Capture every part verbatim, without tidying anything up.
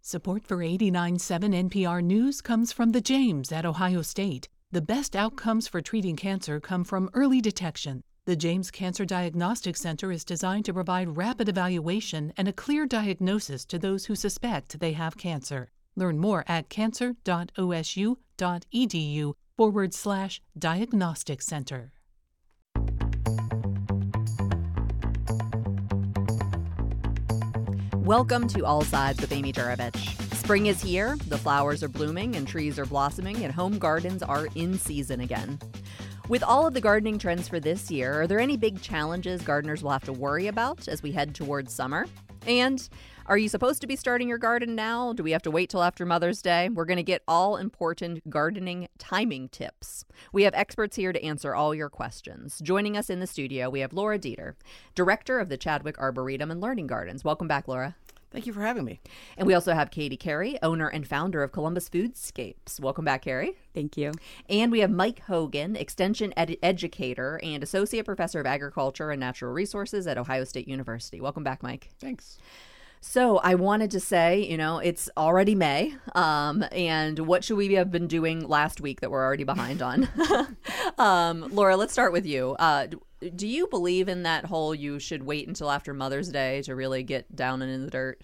Support for eighty-nine point seven N P R News comes from the James at Ohio State. The best outcomes for treating cancer come from early detection. The James Cancer Diagnostic Center is designed to provide rapid evaluation and a clear diagnosis to those who suspect they have cancer. Learn more at cancer.osu.edu forward slash diagnostic center. Welcome to All Sides with Amy Juravich. Spring is here, the flowers are blooming and trees are blossoming and home gardens are in season again. With all of the gardening trends for this year, are there any big challenges gardeners will have to worry about as we head towards summer? And are you supposed to be starting your garden now? Do we have to wait till after Mother's Day? We're going to get all important gardening timing tips. We have experts here to answer all your questions. Joining us in the studio, we have Laura Dieter, director of the Chadwick Arboretum and Learning Gardens. Welcome back, Laura. Thank you for having me. And we also have Katie Carey, owner and founder of Columbus Foodscapes. Welcome back, Carey. Thank you. And we have Mike Hogan, extension ed- educator and associate professor of agriculture and natural resources at Ohio State University. Welcome back, Mike. Thanks. So I wanted to say, you know, it's already May, um, and what should we have been doing last week that we're already behind on? um, Laura, let's start with you. Uh, do you believe in that whole you should wait until after Mother's Day to really get down and in the dirt?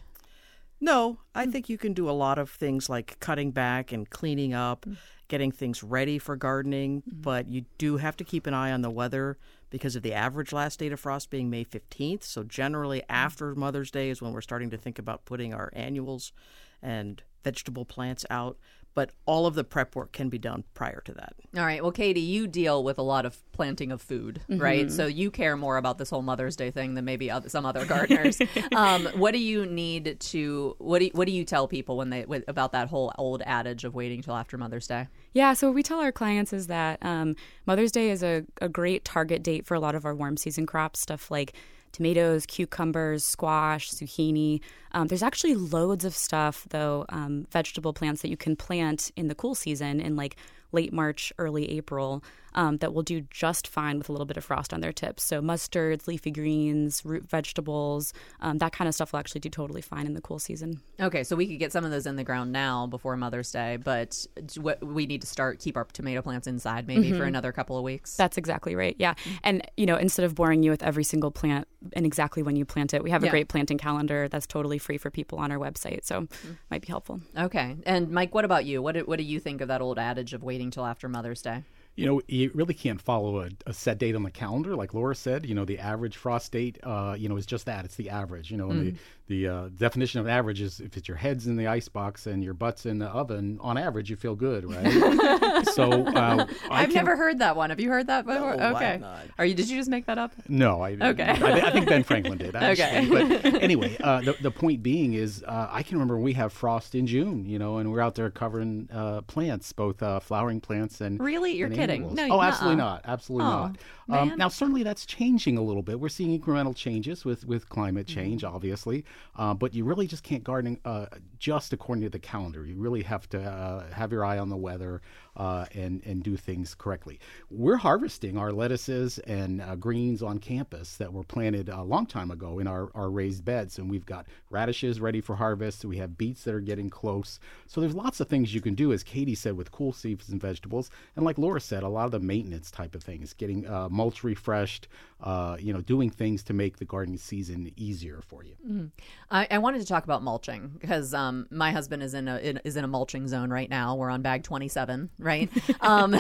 No, I think you can do a lot of things like cutting back and cleaning up, mm-hmm. getting things ready for gardening, mm-hmm. but you do have to keep an eye on the weather because of the average last date of frost being May fifteenth. So generally after Mother's Day is when we're starting to think about putting our annuals and vegetable plants out. But all of the prep work can be done prior to that. All right. Well, Katie, you deal with a lot of planting of food, mm-hmm. right? So you care more about this whole Mother's Day thing than maybe other, some other gardeners. um, what do you need to? What do you, what do you tell people when they with, about that whole old adage of waiting till after Mother's Day? Yeah. So what we tell our clients is that um, Mother's Day is a, a great target date for a lot of our warm season crops, stuff like tomatoes, cucumbers, squash, zucchini. Um, there's actually loads of stuff, though, um, vegetable plants that you can plant in the cool season in like late March, early April, um, that will do just fine with a little bit of frost on their tips. So mustards, leafy greens, root vegetables, um, that kind of stuff will actually do totally fine in the cool season. Okay, so we could get some of those in the ground now before Mother's Day, but what we need to start, keep our tomato plants inside maybe mm-hmm. for another couple of weeks. That's exactly right, yeah. And, you know, instead of boring you with every single plant and exactly when you plant it, we have a yeah. great planting calendar that's totally free for people on our website, so mm-hmm. might be helpful. Okay, and Mike, what about you? What do, what do you think of that old adage of waiting till after Mother's Day? You know, you really can't follow a, a set date on the calendar. Like Laura said, you know, the average frost date, uh, you know, is just that. It's the average. You know, and mm. the, the uh, definition of average is if it's your head's in the icebox and your butt's in the oven, on average, you feel good, right? so uh, I've never heard that one. Have you heard that before? No, okay. I've not. Are you? Did you just make that up? No, I Okay. I, I think Ben Franklin did. Actually. Okay. But anyway, uh, the, the point being is uh, I can remember we have frost in June, you know, and we're out there covering uh, plants, both uh, flowering plants and Really? You're and kidding. annuals. No, oh, uh-uh. absolutely not. Absolutely oh, not. Um, now, certainly that's changing a little bit. We're seeing incremental changes with, with climate change, mm-hmm. obviously, uh, but you really just can't garden uh, just according to the calendar. You really have to uh, have your eye on the weather uh, and, and do things correctly. We're harvesting our lettuces and uh, greens on campus that were planted a long time ago in our, our raised beds, and we've got radishes ready for harvest. We have beets that are getting close. So there's lots of things you can do, as Katie said, with cool season vegetables. And like Laura said, a lot of the maintenance type of things, getting uh, mulch refreshed, uh, you know, doing things to make the gardening season easier for you. Mm-hmm. I, I wanted to talk about mulching because um, my husband is in a in, is in a mulching zone right now. We're on bag twenty-seven, right? um,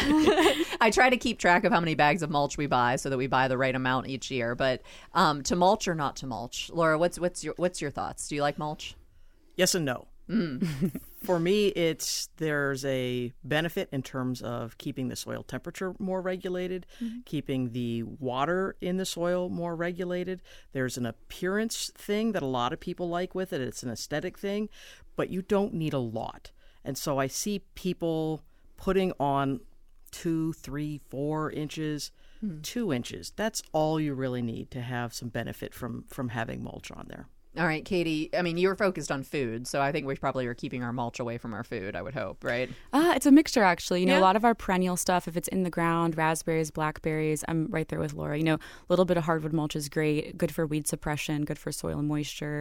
I try to keep track of how many bags of mulch we buy so that we buy the right amount each year. But um, to mulch or not to mulch, Laura, what's what's your what's your thoughts? Do you like mulch? Yes and no. Mm. For me, it's there's a benefit in terms of keeping the soil temperature more regulated, mm-hmm. keeping the water in the soil more regulated. There's an appearance thing that a lot of people like with it. It's an aesthetic thing, but you don't need a lot. And so I see people putting on two, three, four inches, mm. two inches. That's all you really need to have some benefit from, from having mulch on there. All right, Katie, I mean, you were focused on food, so I think we probably are keeping our mulch away from our food, I would hope, right? Uh, it's a mixture, actually. You know, yeah. a lot of our perennial stuff, if it's in the ground, raspberries, blackberries, I'm right there with Laura. You know, a little bit of hardwood mulch is great, good for weed suppression, good for soil moisture.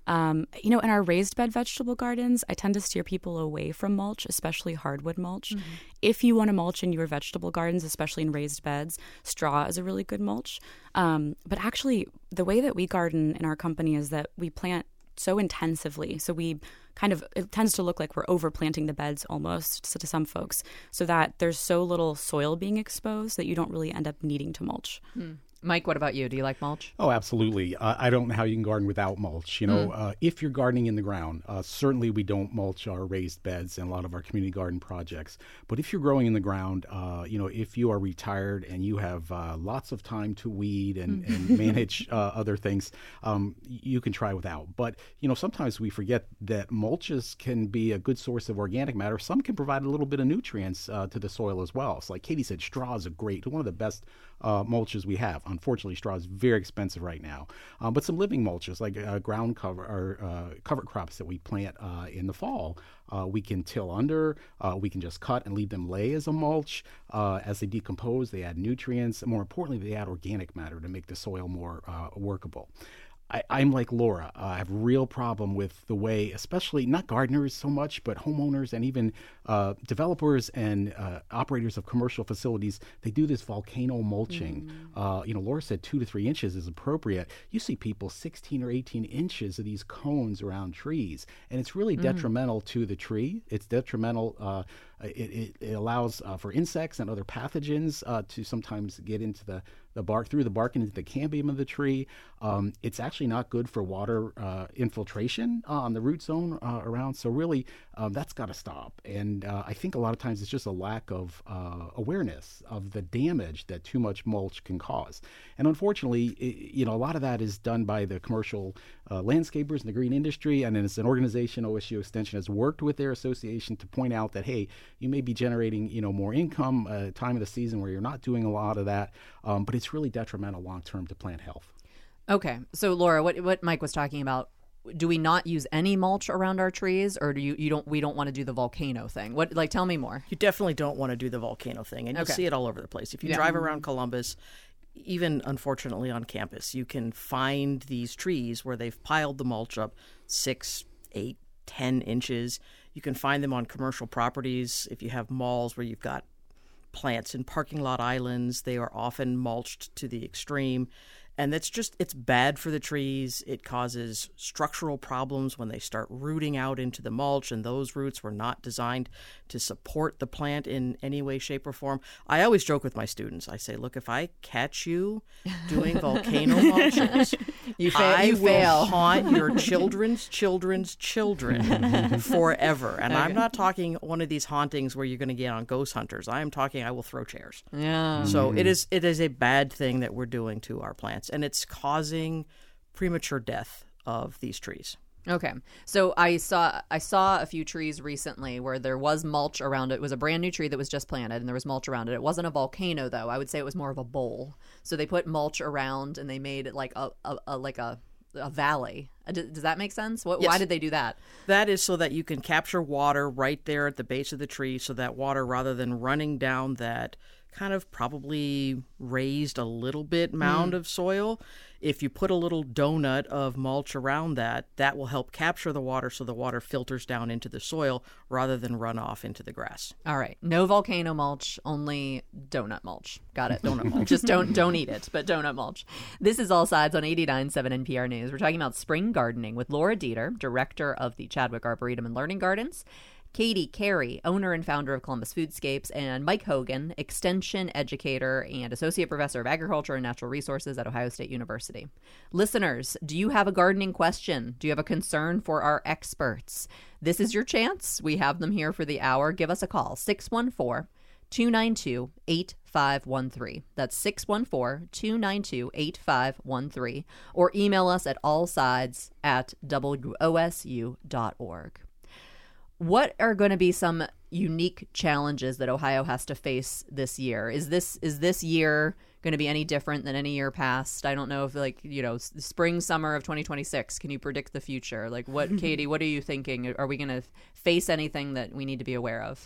Um, you know, in our raised bed vegetable gardens, I tend to steer people away from mulch, especially hardwood mulch. Mm-hmm. If you want to mulch in your vegetable gardens, especially in raised beds, straw is a really good mulch. Um, but actually, the way that we garden in our company is that we plant so intensively. So we kind of, it tends to look like we're overplanting the beds almost so to some folks, so that there's so little soil being exposed that you don't really end up needing to mulch. Hmm. Mike, what about you? Do you like mulch? Oh, absolutely. Uh, I don't know how you can garden without mulch. You know, Mm. uh, if you're gardening in the ground, uh, certainly we don't mulch our raised beds and a lot of our community garden projects. But if you're growing in the ground, uh, you know, if you are retired and you have uh, lots of time to weed and, and manage uh, other things, um, you can try without. But, you know, sometimes we forget that mulches can be a good source of organic matter. Some can provide a little bit of nutrients uh, to the soil as well. So like Katie said, straw is a great, one of the best uh, mulches we have. Unfortunately, straw is very expensive right now. Um, but some living mulches like uh, ground cover or uh, cover crops that we plant uh, in the fall, uh, we can till under. Uh, we can just cut and leave them lay as a mulch. Uh, as they decompose, they add nutrients. And more importantly, they add organic matter to make the soil more uh, workable. I, I'm like Laura. Uh, I have a real problem with the way, especially not gardeners so much, but homeowners and even uh, developers and uh, operators of commercial facilities, they do this volcano mulching. Mm. Uh, you know, Laura said two to three inches is appropriate. You see people sixteen or eighteen inches of these cones around trees, and it's really mm. detrimental to the tree. It's detrimental. Uh, it, it, it allows uh, for insects and other pathogens uh, to sometimes get into the the bark, through the bark and into the cambium of the tree. Um, it's actually not good for water uh, infiltration uh, on the root zone uh, around. So really, um, that's got to stop. And uh, I think a lot of times it's just a lack of uh, awareness of the damage that too much mulch can cause. And unfortunately, it, you know, a lot of that is done by the commercial uh, landscapers in the green industry. And as an organization, O S U Extension has worked with their association to point out that, hey, you may be generating, you know, more income at a time of the season where you're not doing a lot of that, um, but it's really detrimental long-term to plant health. Okay. So Laura, what what Mike was talking about, do we not use any mulch around our trees, or do you, you don't we don't want to do the volcano thing? What, like, tell me more. You definitely don't want to do the volcano thing, and you'll Okay. see it all over the place. If you Yeah. drive around Columbus, even unfortunately on campus, you can find these trees where they've piled the mulch up six, eight, ten inches. You can find them on commercial properties. If you have malls where you've got plants in parking lot islands, they are often mulched to the extreme. And that's just, it's bad for the trees. It causes structural problems when they start rooting out into the mulch, and those roots were not designed to support the plant in any way, shape, or form. I always joke with my students. I say, look, if I catch you doing volcano mulches, You, fa- I you will fail. haunt your children's children's children forever. And I'm not talking one of these hauntings where you're going to get on ghost hunters. I am talking I will throw chairs. Yeah. So it is it is a bad thing that we're doing to our plants, and it's causing premature death of these trees. Okay. So I saw I saw a few trees recently where there was mulch around it. It was a brand new tree that was just planted, and there was mulch around it. It wasn't a volcano, though. I would say it was more of a bowl. So they put mulch around, and they made it like a, a, a like a a valley. Uh, Does, does that make sense? What, Yes. Why did they do that? That is so that you can capture water right there at the base of the tree, so that water, rather than running down that kind of probably raised a little bit mound mm. of soil, if you put a little donut of mulch around that, that will help capture the water so the water filters down into the soil rather than run off into the grass. All right. No volcano mulch, only donut mulch. Got it. Donut mulch. Just don't don't eat it, but donut mulch. This is All Sides on eighty-nine point seven N P R News. We're talking about spring gardening with Laura Dieter, director of the Chadwick Arboretum and Learning Gardens, Katie Carey, owner and founder of Columbus Foodscapes, and Mike Hogan, extension educator and associate professor of agriculture and natural resources at Ohio State University. Listeners, do you have a gardening question? Do you have a concern for our experts? This is your chance. We have them here for the hour. Give us a call, six one four, two nine two, eight five one three. That's six one four, two nine two, eight five one three. Or email us at allsides at w o s u dot org. What are going to be some unique challenges that Ohio has to face this year? Is this is this year going to be any different than any year past? I don't know if, like, you know, spring, summer of twenty twenty-six, can you predict the future? Like, what, Katie, what are you thinking? Are we going to face anything that we need to be aware of?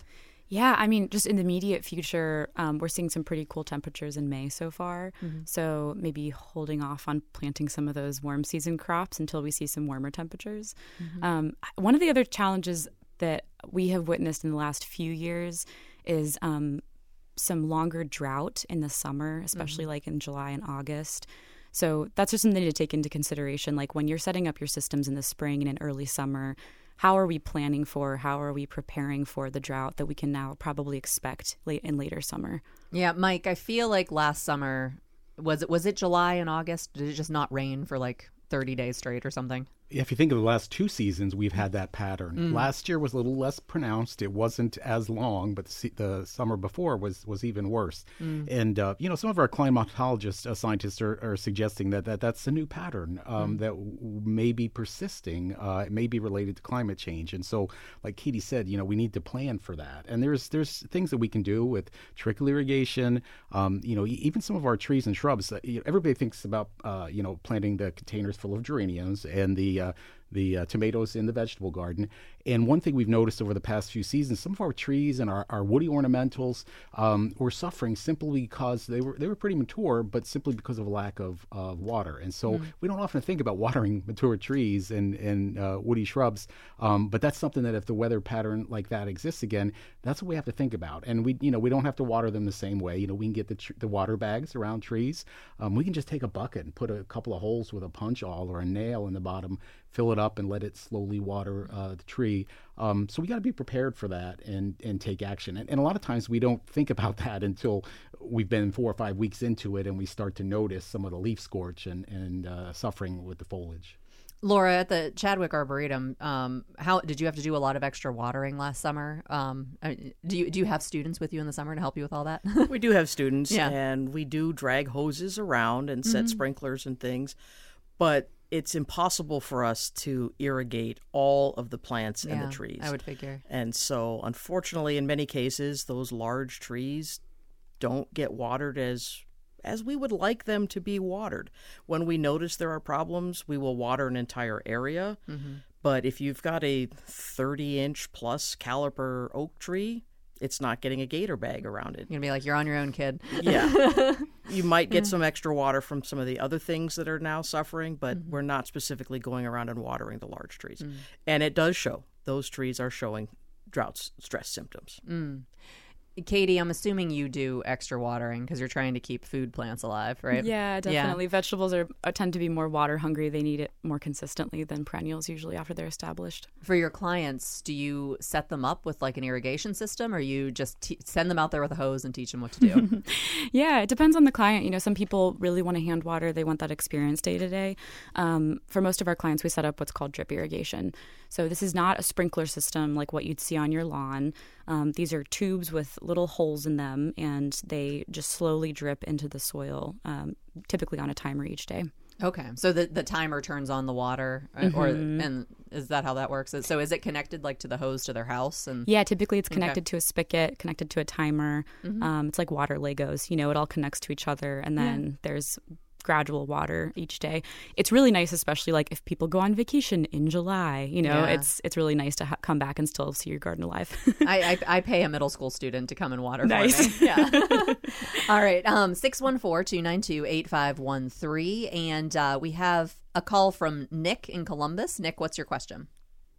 Yeah, I mean, just in the immediate future, um, we're seeing some pretty cool temperatures in May so far. Mm-hmm. So maybe holding off on planting some of those warm season crops until we see some warmer temperatures. Mm-hmm. Um, one of the other challenges that we have witnessed in the last few years is um, some longer drought in the summer, especially mm-hmm. like in July and August. So that's just something to take into consideration. Like when you're setting up your systems in the spring and in early summer, how are we planning for, how are we preparing for the drought that we can now probably expect late in later summer? Yeah, Mike, I feel like last summer, was it was it July and August? Did it just not rain for like thirty days straight or something? If you think of the last two seasons, we've had that pattern. Mm. Last year was a little less pronounced. It wasn't as long, but the, se- the summer before was, was even worse. Mm. And, uh, you know, some of our climatologists, uh, scientists are, are suggesting that, that that's a new pattern um, mm. that w- may be persisting. Uh, it may be related to climate change. And so, like Katie said, you know, we need to plan for that. And there's there's things that we can do with trickle irrigation. Um, you know, even some of our trees and shrubs. Uh, you know, everybody thinks about, uh, you know, planting the containers full of geraniums and the Uh, the uh, tomatoes in the vegetable garden. And one thing we've noticed over the past few seasons, some of our trees and our, our woody ornamentals um, were suffering simply because they were they were pretty mature, but simply because of a lack of uh, water. And so mm. we don't often think about watering mature trees and, and uh, woody shrubs, um, but that's something that if the weather pattern like that exists again, that's what we have to think about. And we you know we don't have to water them the same way. You know, we can get the tr- the water bags around trees. Um, we can just take a bucket and put a couple of holes with a punch awl or a nail in the bottom, fill it up and let it slowly water uh, the tree. Um, so we got to be prepared for that and, and take action. And, and a lot of times we don't think about that until we've been four or five weeks into it and we start to notice some of the leaf scorch and, and uh, suffering with the foliage. Laura, at the Chadwick Arboretum, um, how did you have to do a lot of extra watering last summer? Um, I mean, do you do you have students with you in the summer to help you with all that? We do have students, yeah. and we do drag hoses around and set mm-hmm. sprinklers and things, but it's impossible for us to irrigate all of the plants yeah, and the trees. I would figure. And so, unfortunately, in many cases, those large trees don't get watered as as we would like them to be watered. When we notice there are problems, we will water an entire area. Mm-hmm. But if you've got a thirty-inch plus caliper oak tree, it's not getting a gator bag around it. You're going to be like, you're on your own, kid. Yeah. You might get some extra water from some of the other things that are now suffering, but mm-hmm. we're not specifically going around and watering the large trees. Mm. And it does show. Those trees are showing drought stress symptoms. Mm. Katie, I'm assuming you do extra watering because you're trying to keep food plants alive, right? Yeah, definitely. Yeah. Vegetables are, are tend to be more water hungry. They need it more consistently than perennials usually after they're established. For your clients, do you set them up with like an irrigation system, or you just t- send them out there with a hose and teach them what to do? Yeah, it depends on the client. You know, some people really want to hand water. They want that experience day to day. Um, for most of our clients, we set up what's called drip irrigation. So this is not a sprinkler system like what you'd see on your lawn. Um, these are tubes with little holes in them, and they just slowly drip into the soil, um, typically on a timer each day. Okay, so the the timer turns on the water, mm-hmm. or and is that how that works? So is it connected like to the hose to their house? And yeah, typically it's connected okay. to a spigot, connected to a timer. Mm-hmm. Um, it's like water Legos. You know, it all connects to each other, and then yeah. there's gradual water each day. It's really nice, especially like if people go on vacation in July. You know, yeah. it's it's really nice to ha- come back and still see your garden alive. I, I I pay a middle school student to come and water nice. for me. Yeah. All right. Um, six one four, two nine two, eight five one three. And uh, we have a call from Nick in Columbus. Nick, what's your question?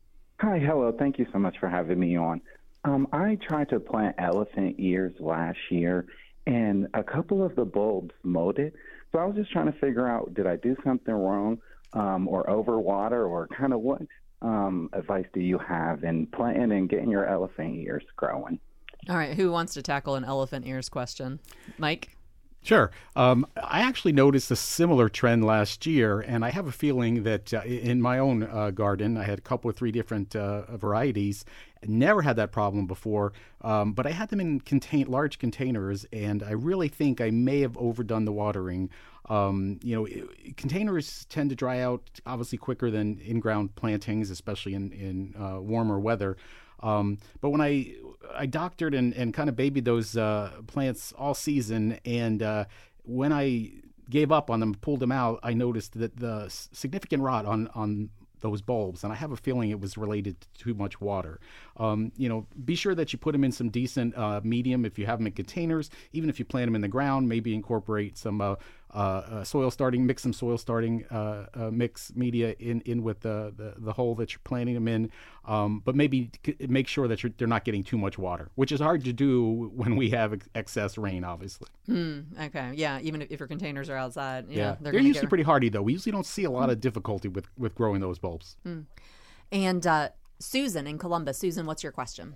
Hi. Hello. Thank you so much for having me on. Um, I tried to plant elephant ears last year, and a couple of the bulbs molded. So I was just trying to figure out, did I do something wrong um, or overwater, or kind of what um, advice do you have in planting and getting your elephant ears growing? All right. Who wants to tackle an elephant ears question? Mike? Sure. Um, I actually noticed a similar trend last year, and I have a feeling that uh, in my own uh, garden, I had a couple of three different uh, varieties. Never had that problem before, um, but I had them in contain- large containers, and I really think I may have overdone the watering. Um, you know, it, containers tend to dry out obviously quicker than in-ground plantings, especially in, in uh, warmer weather. Um, but when I I doctored and, and kind of babied those uh, plants all season, and uh, when I gave up on them, pulled them out, I noticed that the significant rot on, on those bulbs, and I have a feeling it was related to too much water. Um, you know, be sure that you put them in some decent uh, medium if you have them in containers. Even if you plant them in the ground, maybe incorporate some uh, uh, uh, soil starting, mix some soil starting uh, uh, mix media in, in with the, the, the hole that you're planting them in. Um, but maybe c- make sure that you're, they're not getting too much water, which is hard to do when we have ex- excess rain, obviously. Mm, okay. Yeah. Even if, if your containers are outside. Yeah. Yeah. They're, they're gonna usually get... pretty hardy, though. We usually don't see a lot of difficulty with, with growing those bulbs. Mm. And uh, Susan in Columbus. Susan, what's your question?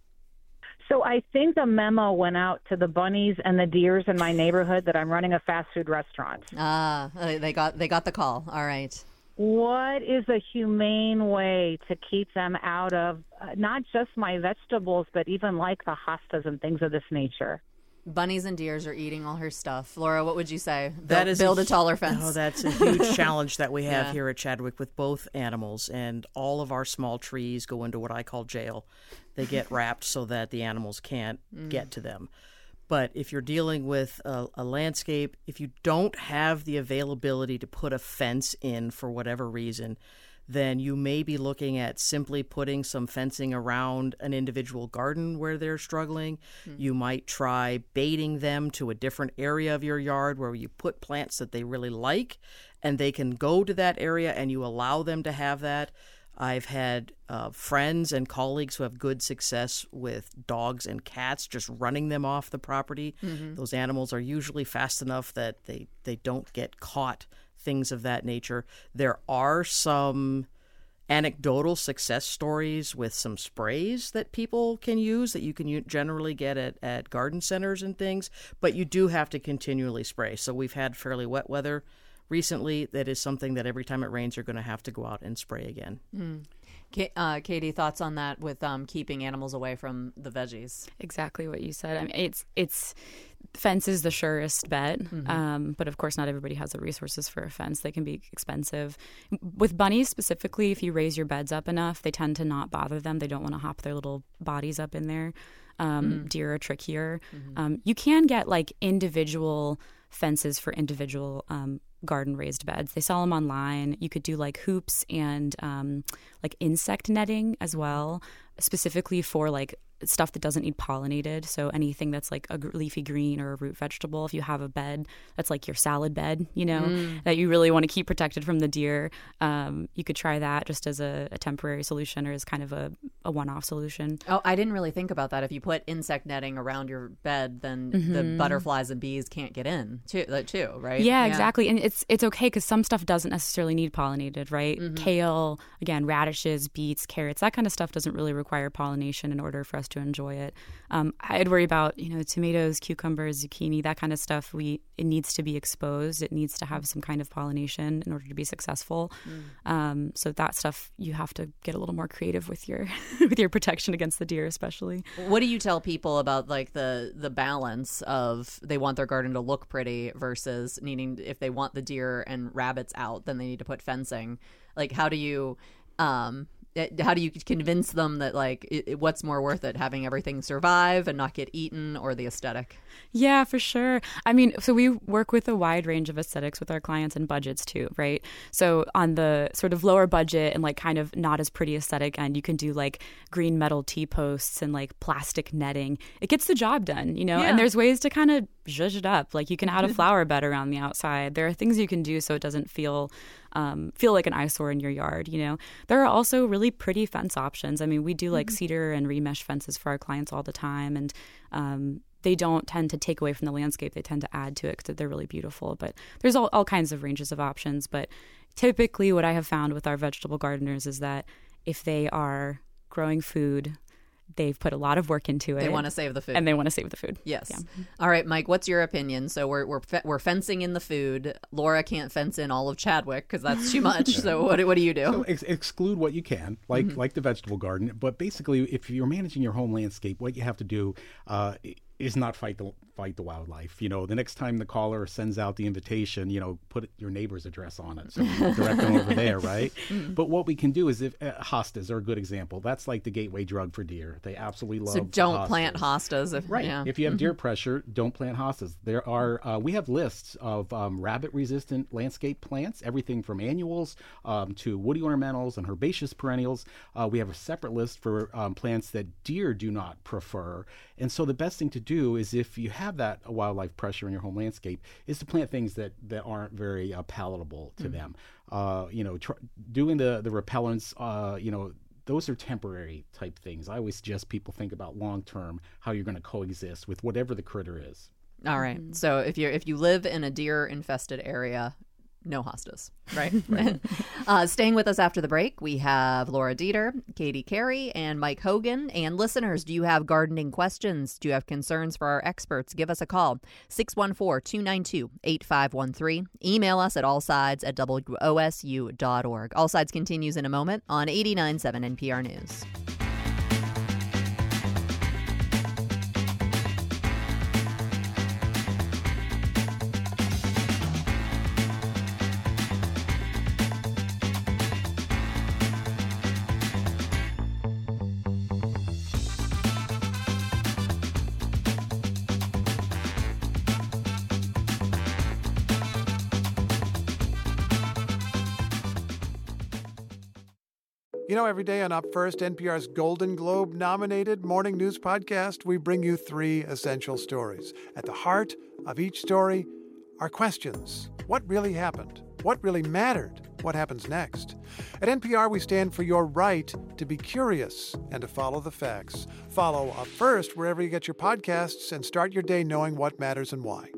So I think the memo went out to the bunnies and the deers in my neighborhood that I'm running a fast food restaurant. Ah, uh, they got they got the call. All right. What is a humane way to keep them out of uh, not just my vegetables, but even like the hostas and things of this nature? Bunnies and deers are eating all her stuff. Laura, what would you say? That build, is build a, a taller fence. Oh, that's a huge challenge that we have Yeah. here at Chadwick with both animals, and all of our small trees go into what I call jail. They get wrapped so that the animals can't Mm. get to them. But if you're dealing with a, a landscape, if you don't have the availability to put a fence in for whatever reason, then you may be looking at simply putting some fencing around an individual garden where they're struggling. Mm. You might try baiting them to a different area of your yard where you put plants that they really like, and they can go to that area and you allow them to have that. I've had uh, friends and colleagues who have good success with dogs and cats, just running them off the property. Mm-hmm. Those animals are usually fast enough that they, they don't get caught, things of that nature. There are some anecdotal success stories with some sprays that people can use that you can u- generally get at, at garden centers and things, but you do have to continually spray. So we've had fairly wet weather recently. That is something that every time it rains, you're going to have to go out and spray again. Mm. Uh, Katie, thoughts on that with um, keeping animals away from the veggies? Exactly what you said. I mean, it's it's fence is the surest bet, mm-hmm. um, but of course, not everybody has the resources for a fence. They can be expensive. With bunnies specifically, if you raise your beds up enough, they tend to not bother them. They don't want to hop their little bodies up in there. Um, mm-hmm. Deer are trickier. Mm-hmm. Um, you can get like individual fences for individual um, garden raised beds. They sell them online. You could do like hoops and um, like insect netting as well, specifically for like stuff that doesn't need pollinated. So anything that's like a leafy green or a root vegetable, if you have a bed that's like your salad bed, you know, mm. that you really want to keep protected from the deer, um, you could try that just as a, a temporary solution or as kind of a, a one-off solution. Oh, I didn't really think about that. If you put insect netting around your bed, then mm-hmm. the butterflies and bees can't get in too, like, too right? Yeah, yeah, exactly. And it's it's okay because some stuff doesn't necessarily need pollinated, right? Mm-hmm. Kale, again, radishes, beets, carrots, that kind of stuff doesn't really require pollination in order for us to enjoy it. Um, I'd worry about, you know, tomatoes, cucumbers, zucchini, that kind of stuff. We it needs to be exposed. It needs to have some kind of pollination in order to be successful. Mm. Um, so that stuff you have to get a little more creative with your with your protection against the deer, especially. What do you tell people about like the the balance of they want their garden to look pretty versus needing, if they want the deer and rabbits out, then they need to put fencing. Like how do you um how do you convince them that like it, it, what's more worth it, having everything survive and not get eaten, or the aesthetic? Yeah, for sure. I mean, so we work with a wide range of aesthetics with our clients and budgets too, right? So on the sort of lower budget and like kind of not as pretty aesthetic end, you can do like green metal T-posts and like plastic netting. It gets the job done, you know, yeah. And there's ways to kind of zhuzh it up. Like you can add a flower bed around the outside. There are things you can do so it doesn't feel Um, feel like an eyesore in your yard, you know. There are also really pretty fence options. I mean, we do like mm-hmm. cedar and remesh fences for our clients all the time, and um, they don't tend to take away from the landscape. They tend to add to it because they're really beautiful. But there's all, all kinds of ranges of options. But typically what I have found with our vegetable gardeners is that if they are growing food, they've put a lot of work into it. They want to save the food. And they want to save the food. Yes. Yeah. All right, Mike, what's your opinion? So we're we're fe- we're fencing in the food. Laura can't fence in all of Chadwick because that's too much. So what, what do you do? So ex- exclude what you can, like mm-hmm. like the vegetable garden. But basically, if you're managing your home landscape, what you have to do, uh, is not fight the fight the wildlife. You know, the next time the caller sends out the invitation, you know, put your neighbor's address on it, so you direct them over there, right? Mm-hmm. But what we can do is, if uh, hostas are a good example. That's like the gateway drug for deer. They absolutely love. So don't hostas. plant hostas. If, right. Yeah. If you have mm-hmm. deer pressure, don't plant hostas. There are uh, we have lists of um, rabbit-resistant landscape plants, everything from annuals um, to woody ornamentals and herbaceous perennials. Uh, we have a separate list for um, plants that deer do not prefer. And so the best thing to do is, if you have that wildlife pressure in your home landscape, is to plant things that, that aren't very uh, palatable to mm. them. Uh, you know, tr- doing the, the repellents, uh, you know, those are temporary type things. I always suggest people think about long-term, how you're going to coexist with whatever the critter is. All right. Mm-hmm. So if you're if you live in a deer-infested area, no hostas, right? right. uh, staying with us after the break, we have Laura Dieter, Katie Carey, and Mike Hogan. And listeners, do you have gardening questions? Do you have concerns for our experts? Give us a call, six one four, two nine two, eight five one three. Email us at allsides at w o s u dot org. All Sides continues in a moment on eighty-nine point seven N P R News. You know, every day on Up First, N P R's Golden Globe-nominated morning news podcast, we bring you three essential stories. At the heart of each story are questions. What really happened? What really mattered? What happens next? At N P R, we stand for your right to be curious and to follow the facts. Follow Up First wherever you get your podcasts and start your day knowing what matters and why.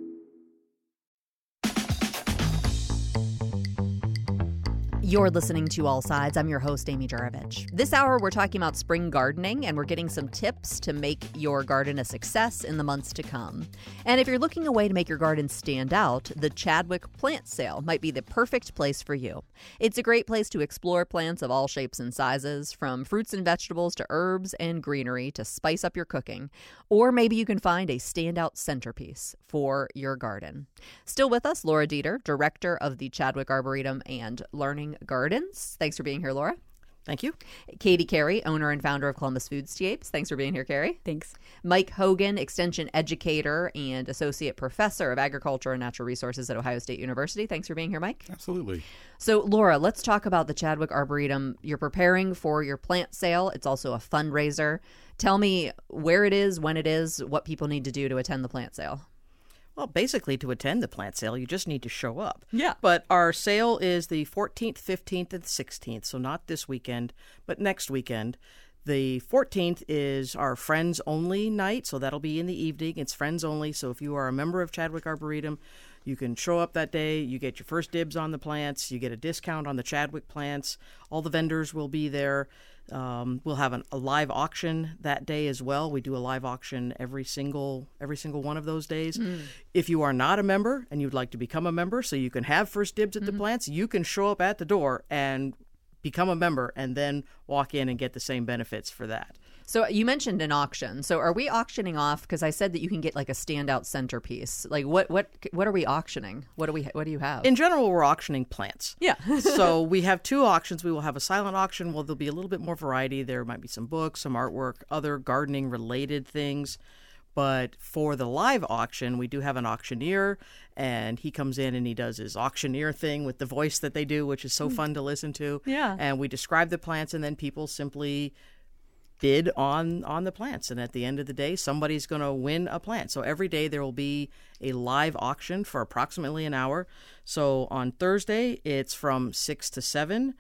You're listening to All Sides. I'm your host, Amy Juravich. This hour, we're talking about spring gardening, and we're getting some tips to make your garden a success in the months to come. And if you're looking a way to make your garden stand out, the Chadwick Plant Sale might be the perfect place for you. It's a great place to explore plants of all shapes and sizes, from fruits and vegetables to herbs and greenery to spice up your cooking. Or maybe you can find a standout centerpiece for your garden. Still with us, Laura Dieter, director of the Chadwick Arboretum and Learning Gardens. Thanks for being here, Laura. Thank you. Katie Carey, owner and founder of Columbus Foodscapes. Thanks for being here, Carrie. Thanks. Mike Hogan, extension educator and associate professor of agriculture and natural resources at Ohio State University. Thanks for being here, Mike. Absolutely. So, Laura, let's talk about the Chadwick Arboretum. You're preparing for your plant sale. It's also a fundraiser. Tell me where it is, when it is, what people need to do to attend the plant sale. Well, basically, to attend the plant sale, you just need to show up. Yeah. But our sale is the fourteenth, fifteenth, and sixteenth, so not this weekend, but next weekend. The fourteenth is our friends-only night, so that'll be in the evening. It's friends-only, so if you are a member of Chadwick Arboretum, you can show up that day. You get your first dibs on the plants. You get a discount on the Chadwick plants. All the vendors will be there. Um, we'll have an, a live auction that day as well. We do a live auction every single every single one of those days. Mm. If you are not a member and you'd like to become a member so you can have first dibs at mm-hmm. the plants, you can show up at the door and become a member and then walk in and get the same benefits for that. So you mentioned an auction. So are we auctioning off? Because I said that you can get like a standout centerpiece. Like what what what are we auctioning? What do we what do you have? In general, we're auctioning plants. Yeah. So we have two auctions. We will have a silent auction. Well, there'll be a little bit more variety. There might be some books, some artwork, other gardening related things. But for the live auction, we do have an auctioneer, and he comes in and he does his auctioneer thing with the voice that they do, which is so fun to listen to. Yeah. And we describe the plants, and then people simply bid on on the plants, and at the end of the day somebody's going to win a plant. So every day there will be a live auction for approximately an hour. So on Thursday it's from six to seven,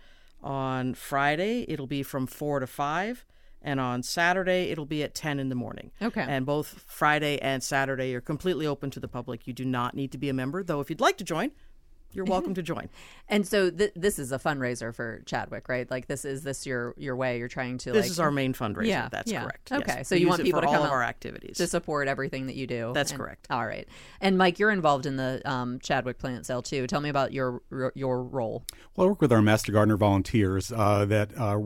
on Friday it'll be from four to five, and on Saturday it'll be at ten in the morning. Okay. And both Friday and Saturday are completely open to the public. You do not need to be a member, though if you'd like to join, you're welcome to join. And so th- this is a fundraiser for Chadwick, right? Like this is this your your way you're trying to. This like, is our main fundraiser. Yeah, that's yeah. correct. Okay, yes. so we you use want it people for to come all of out our activities to support everything that you do. That's and, correct. All right. And Mike, you're involved in the um, Chadwick Plant Sale too. Tell me about your your role. Well, I work with our Master Gardener volunteers uh, that uh, work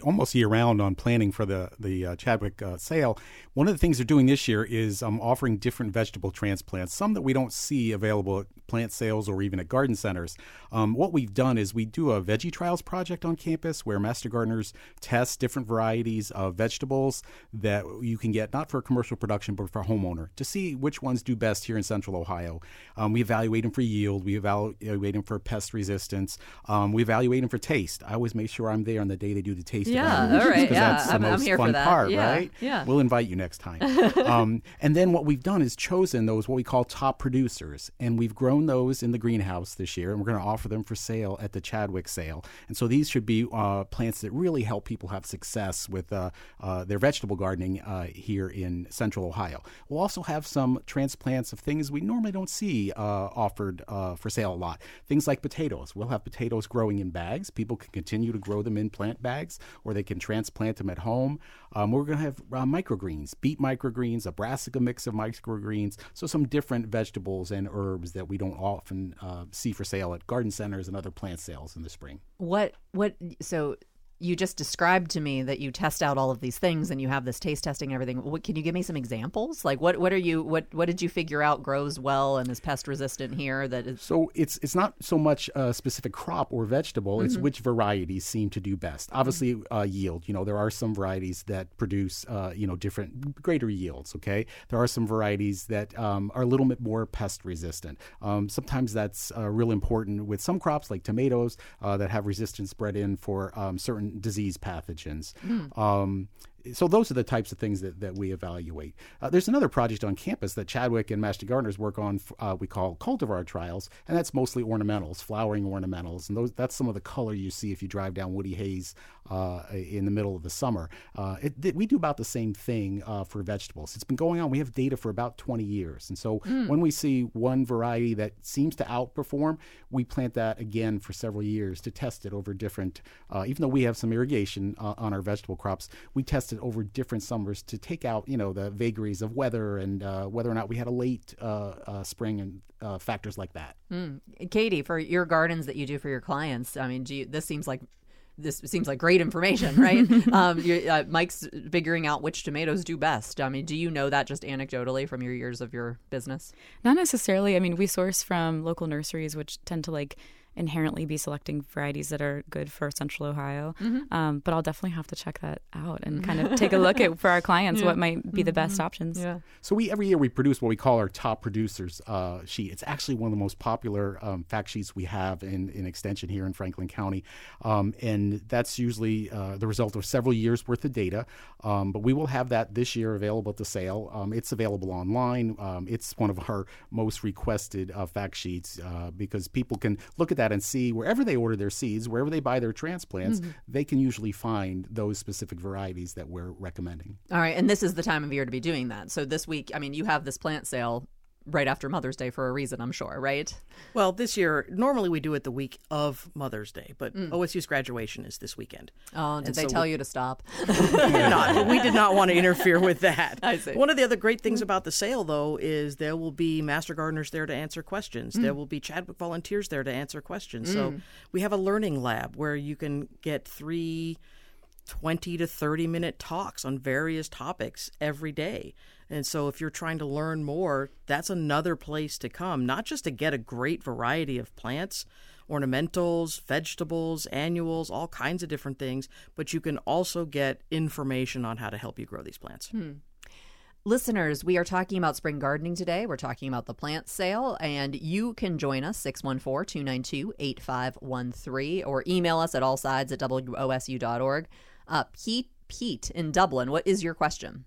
almost year-round on planning for the, the uh, Chadwick uh, sale. One of the things they're doing this year is um, offering different vegetable transplants, some that we don't see available at plant sales or even at garden centers. Um, what we've done is we do a veggie trials project on campus where master gardeners test different varieties of vegetables that you can get not for commercial production but for homeowner to see which ones do best here in Central Ohio. Um, we evaluate them for yield. We evaluate them for pest resistance. Um, we evaluate them for taste. I always make sure I'm there on the day they do the taste. Yeah, all right. Because Yeah, that's the I'm, most I'm here fun for that. part, yeah, right? Yeah. We'll invite you next time. um, and then what we've done is chosen those what we call top producers, and we've grown those in the greenhouse this year, and we're going to offer them for sale at the Chadwick sale. And so these should be uh, plants that really help people have success with uh, uh, their vegetable gardening uh, here in Central Ohio. We'll also have some transplants of things we normally don't see uh, offered uh, for sale a lot. Things like potatoes. We'll have potatoes growing in bags. People can continue to grow them in plant bags, or they can transplant them at home. Um, we're going to have uh, microgreens, beet microgreens, a brassica mix of microgreens, so some different vegetables and herbs that we don't often uh, see for sale at garden centers and other plant sales in the spring. What, what, so you just described to me that you test out all of these things and you have this taste testing and everything. What, can you give me some examples? Like what, what are you, what, what did you figure out grows well and is pest resistant here? That is... So it's it's not so much a specific crop or vegetable, mm-hmm. it's which varieties seem to do best. Obviously, uh, yield, you know, there are some varieties that produce, uh, you know, different, greater yields, okay? There are some varieties that um, are a little bit more pest resistant. Um, sometimes that's uh, real important with some crops like tomatoes uh, that have resistance bred in for um, certain disease pathogens. Mm. Um, so those are the types of things that, that we evaluate. Uh, there's another project on campus that Chadwick and Master Gardeners work on, uh, we call cultivar trials, and that's mostly ornamentals, flowering ornamentals. And those that's some of the color you see if you drive down Woody Hayes uh, in the middle of the summer. Uh, it, th- we do about the same thing uh, for vegetables. It's been going on. We have data for about twenty years. And so mm. when we see one variety that seems to outperform, we plant that again for several years to test it over different, uh, even though we have some irrigation uh, on our vegetable crops, we test it over different summers to take out, you know, the vagaries of weather and uh, whether or not we had a late uh, uh, spring and uh, factors like that. Mm. Katie, for your gardens that you do for your clients, I mean, do you, this seems like this seems like great information, right? um, you, uh, Mike's figuring out which tomatoes do best. I mean, do you know that just anecdotally from your years of your business? Not necessarily. I mean, we source from local nurseries, which tend to like inherently be selecting varieties that are good for Central Ohio. Mm-hmm. Um, but I'll definitely have to check that out and kind of take a look at for our clients yeah. what might be the best mm-hmm. options. Yeah. So we every year we produce what we call our top producers uh, sheet. It's actually one of the most popular um, fact sheets we have in, in Extension here in Franklin County. Um, and that's usually uh, the result of several years worth of data. Um, but we will have that this year available to sale. Um, it's available online. Um, it's one of our most requested uh, fact sheets uh, because people can look at that and see wherever they order their seeds, wherever they buy their transplants, mm-hmm. they can usually find those specific varieties that we're recommending. All right. And this is the time of year to be doing that. So this week, I mean, you have this plant sale right after Mother's Day for a reason, I'm sure, right? Well, this year, normally we do it the week of Mother's Day, but mm. O S U's graduation is this weekend. Oh, did and they so tell we, you to stop? we, did not, we did not want to interfere with that. I see. One of the other great things about the sale, though, is there will be Master Gardeners there to answer questions. Mm. There will be Chadwick volunteers there to answer questions. Mm. So we have a learning lab where you can get three twenty to thirty minute talks on various topics every day. And so if you're trying to learn more, that's another place to come, not just to get a great variety of plants, ornamentals, vegetables, annuals, all kinds of different things, but you can also get information on how to help you grow these plants. Hmm. Listeners, we are talking about spring gardening today. We're talking about the plant sale, and you can join us, six one four, two nine two, eight five one three, or email us at allsides at w o s u dot org. Uh, Pete, Pete in Dublin, what is your question?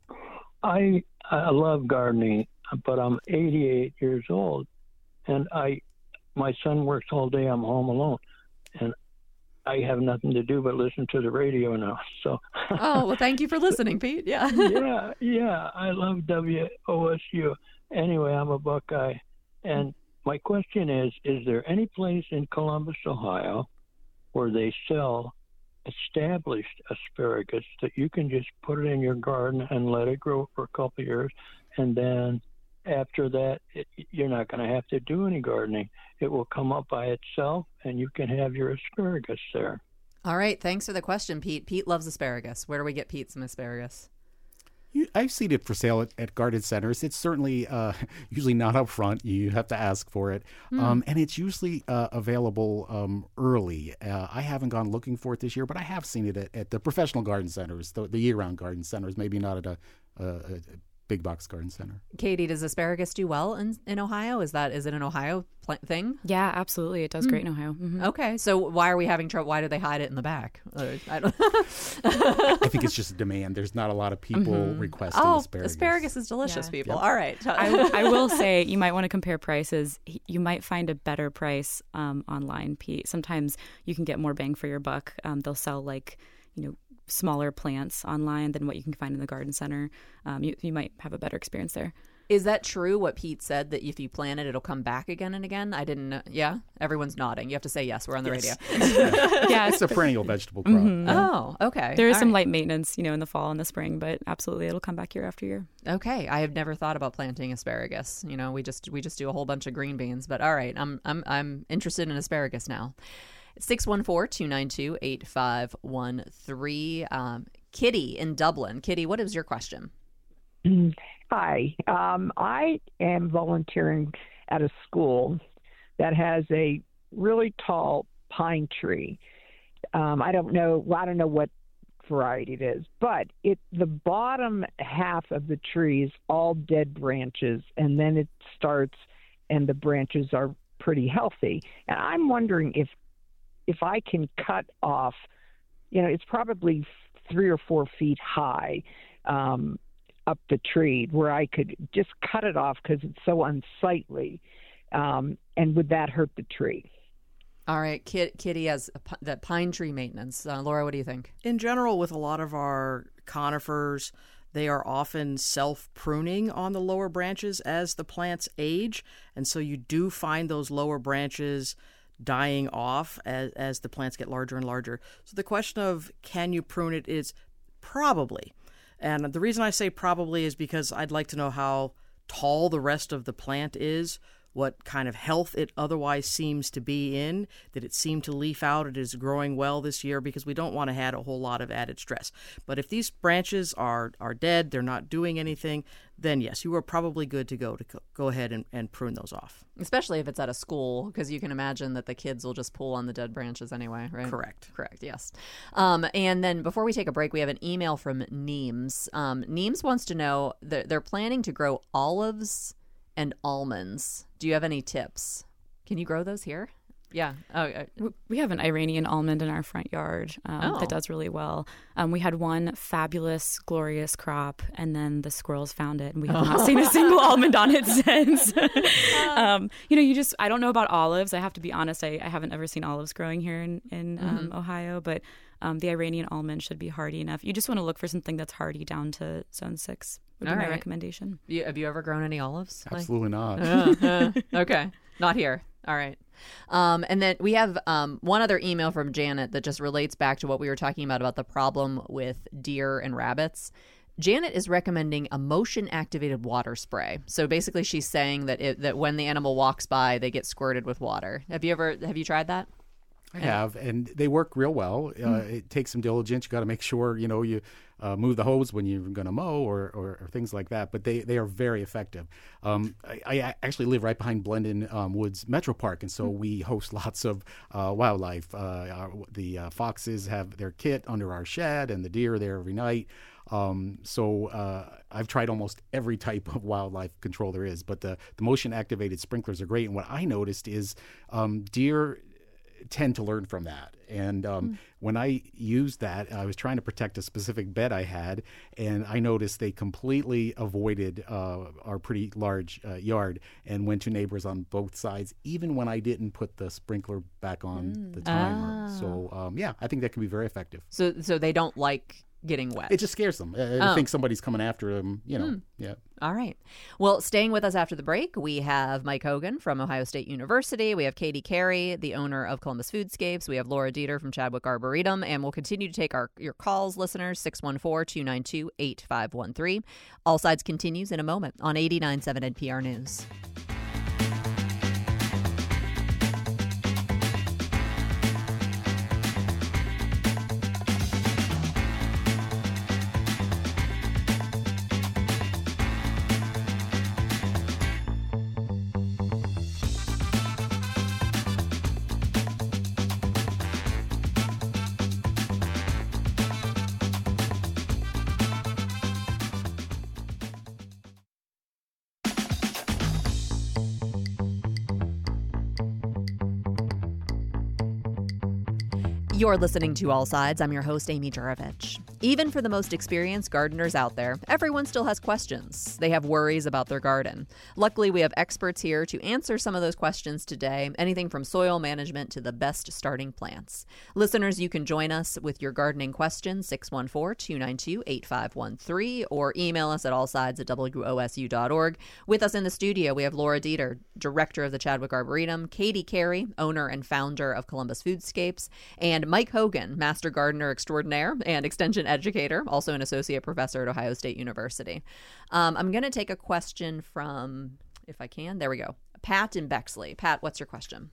I I love gardening, but I'm eighty-eight years old, and I my son works all day. I'm home alone, and I have nothing to do but listen to the radio now. So. Oh, well, thank you for listening, Pete. Yeah. yeah, yeah. I love W O S U. Anyway, I'm a Buckeye, and my question is: is there any place in Columbus, Ohio, where they sell established asparagus that you can just put it in your garden and let it grow for a couple of years, and then after that it, you're not going to have to do any gardening? It will come up by itself and you can have your asparagus there. All right. Thanks for the question, Pete. Pete loves asparagus. Where do we get Pete some asparagus? You, I've seen it for sale at, at garden centers. It's certainly uh, usually not up front. You have to ask for it. Mm. Um, and it's usually uh, available um, early. Uh, I haven't gone looking for it this year, but I have seen it at, at the professional garden centers, the, the year-round garden centers, maybe not at a, a, a big box garden center. Katie, does asparagus do well in, in Ohio? Is that is it an Ohio pl- thing? Yeah, absolutely. It does mm. great in Ohio. Mm-hmm. Okay, so why are we having trouble? Why do they hide it in the back? Uh, I don't. I think it's just a demand. There's not a lot of people mm-hmm. requesting oh, asparagus. asparagus is delicious, yeah. people. Yep. All right. I, I will say you might want to compare prices. You might find a better price um, online, Pete. Sometimes you can get more bang for your buck. Um, they'll sell like, you know, smaller plants online than what you can find in the garden center. Um, you, you might have a better experience there. Is that true, what Pete said, that if you plant it, it'll come back again and again? I didn't know. Yeah? Everyone's nodding. You have to say yes. We're on the yes. radio. yeah, it's a perennial vegetable crop. Mm-hmm. Yeah. Oh, okay. There is All some right. light maintenance, you know, in the fall and the spring, but absolutely it'll come back year after year. Okay. I have never thought about planting asparagus. You know, we just we just do a whole bunch of green beans. But all right, I'm I'm I'm interested in asparagus now. six one four, two nine two, eight five one three. Um, Kitty in Dublin. Kitty, what is your question? Hi. Um, I am volunteering at a school that has a really tall pine tree. Um, I don't know. I don't know what variety it is, but it the bottom half of the tree is all dead branches, and then it starts, and the branches are pretty healthy. And I'm wondering if if I can cut off. You know, it's probably three or four feet high um, up the tree, where I could just cut it off because it's so unsightly. Um, and would that hurt the tree? All right. Kit, Kitty has a, that pine tree maintenance. Uh, Laura, what do you think? In general, with a lot of our conifers, they are often self-pruning on the lower branches as the plants age. And so you do find those lower branches dying off as, as the plants get larger and larger. So the question of can you prune it is probably. And the reason I say probably is because I'd like to know how tall the rest of the plant is, what kind of health it otherwise seems to be in. Did it seem to leaf out? It is growing well this year, because we don't want to add a whole lot of added stress. But if these branches are, are dead, they're not doing anything, then yes, you are probably good to go to go ahead and, and prune those off. Especially if it's at a school, because you can imagine that the kids will just pull on the dead branches anyway, right? Correct. Correct, yes. Um, and then before we take a break, we have an email from Neems. Um, Neems wants to know that they're planning to grow olives and almonds. Do you have any tips? Can you grow those here? Yeah. Oh, uh, we have an Iranian almond in our front yard um, oh. that does really well. Um, we had one fabulous, glorious crop, and then the squirrels found it, and we have oh. not seen a single almond on it since. um, you know, you just, I don't know about olives. I have to be honest, I, I haven't ever seen olives growing here in, in um, mm-hmm. Ohio, but um, the Iranian almond should be hardy enough. You just want to look for something that's hardy down to zone six would All be right. my recommendation. You, have you ever grown any olives? Absolutely like? not. uh, uh, okay. Not here. All right. Um, and then we have um, one other email from Janet that just relates back to what we were talking about, about the problem with deer and rabbits. Janet is recommending a motion-activated water spray. So basically she's saying that it, that when the animal walks by, they get squirted with water. Have you ever, have you tried that? I have, and they work real well. Uh, mm. It takes some diligence. You got to make sure, you know, you uh, move the hose when you're going to mow or, or, or things like that. But they, they are very effective. Um, I, I actually live right behind Blendon um, Woods Metro Park, and so mm. we host lots of uh, wildlife. Uh, our, the uh, foxes have their kit under our shed, and the deer are there every night. Um, so uh, I've tried almost every type of wildlife control there is. But the, the motion-activated sprinklers are great. And what I noticed is um, deer tend to learn from that. And um, mm. when I used that, I was trying to protect a specific bed I had, and I noticed they completely avoided uh, our pretty large uh, yard and went to neighbors on both sides, even when I didn't put the sprinkler back on mm. the timer. Ah. So, um, yeah, I think that can be very effective. So so they don't like getting wet. It just scares them. I oh. think somebody's coming after them, you know. Mm. Yeah. All right. Well, staying with us after the break, we have Mike Hogan from Ohio State University. We have Katie Carey, the owner of Columbus Foodscapes. We have Laura Dieter from Chadwick Arboretum. And we'll continue to take our your calls, listeners, six one four, two nine two, eight five one three. All Sides continues in a moment on eighty-nine point seven N P R News. You're listening to All Sides. I'm your host, Amy Jurovich. Even for the most experienced gardeners out there, everyone still has questions. They have worries about their garden. Luckily, we have experts here to answer some of those questions today, anything from soil management to the best starting plants. Listeners, you can join us with your gardening questions, six one four, two nine two, eight five one three, or email us at allsides at w o s u dot org. With us in the studio, we have Laura Dieter, director of the Chadwick Arboretum, Katie Carey, owner and founder of Columbus Foodscapes, and Mike Hogan, master gardener extraordinaire and extension educator, also an associate professor at Ohio State University. Um, I'm going to take a question from, if I can, there we go, Pat in Bexley. Pat, what's your question?